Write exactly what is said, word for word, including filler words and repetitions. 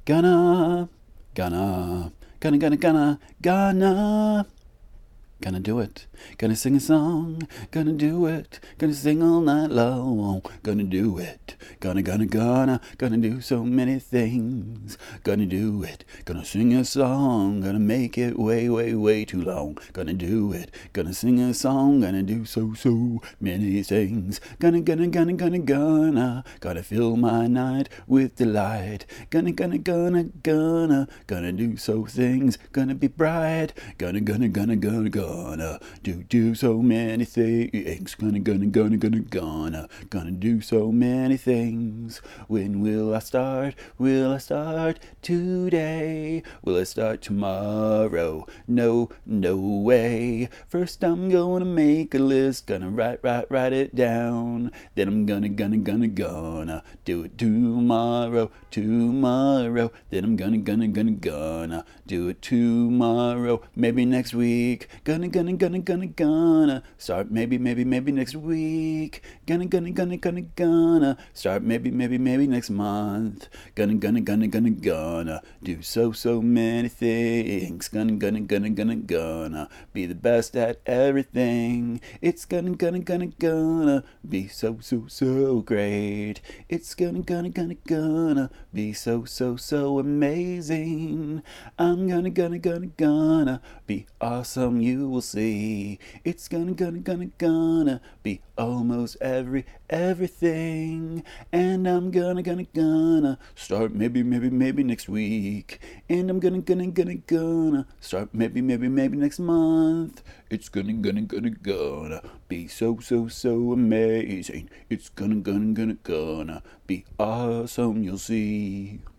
Gonna, gonna, gonna, gonna, gonna, gonna. Gonna do it. Gonna sing a song. Gonna do it. Gonna sing all night long. Gonna do it. Gonna, gonna, gonna. Gonna do so many things. Gonna do it. Gonna sing a song. Gonna make it way, way, way too long. Gonna do it. Gonna sing a song. Gonna do so, so many things. Gonna, gonna, gonna, gonna, gonna. Gonna fill my night with delight. Gonna, gonna, gonna, gonna. Gonna do so things. Gonna be bright. Gonna, gonna, gonna, gonna, gonna. Gonna do do so many things. Gonna gonna gonna gonna gonna gonna do so many things. When will I start? Will I start today? Will I start tomorrow? No, no way. First I'm gonna make a list. Gonna write, write, write it down. Then I'm gonna, gonna, gonna, gonna do it tomorrow, tomorrow. Then I'm gonna, gonna, gonna, gonna do it tomorrow. Maybe next week. Gonna, gonna, gonna, gonna, gonna start maybe, maybe, maybe next week. Gonna, gonna, gonna, gonna, gonna start maybe, maybe, maybe next month. Gonna, gonna, gonna, gonna, gonna do so, so many things. Gonna, gonna, gonna, gonna, gonna be the best at everything. It's gonna, gonna, gonna, gonna be so, so, so great. It's gonna, gonna, gonna, gonna be so, so, so amazing. I'm gonna, gonna, gonna, gonna be awesome. You will see. It's gonna, gonna, gonna, gonna be almost every, everything. And I'm gonna, gonna, gonna start maybe, maybe, maybe next week. And I'm gonna, gonna, gonna, gonna start maybe, maybe, maybe next month. It's gonna, gonna, gonna, gonna be so, so, so amazing. It's gonna, gonna, gonna, gonna be awesome. You'll see.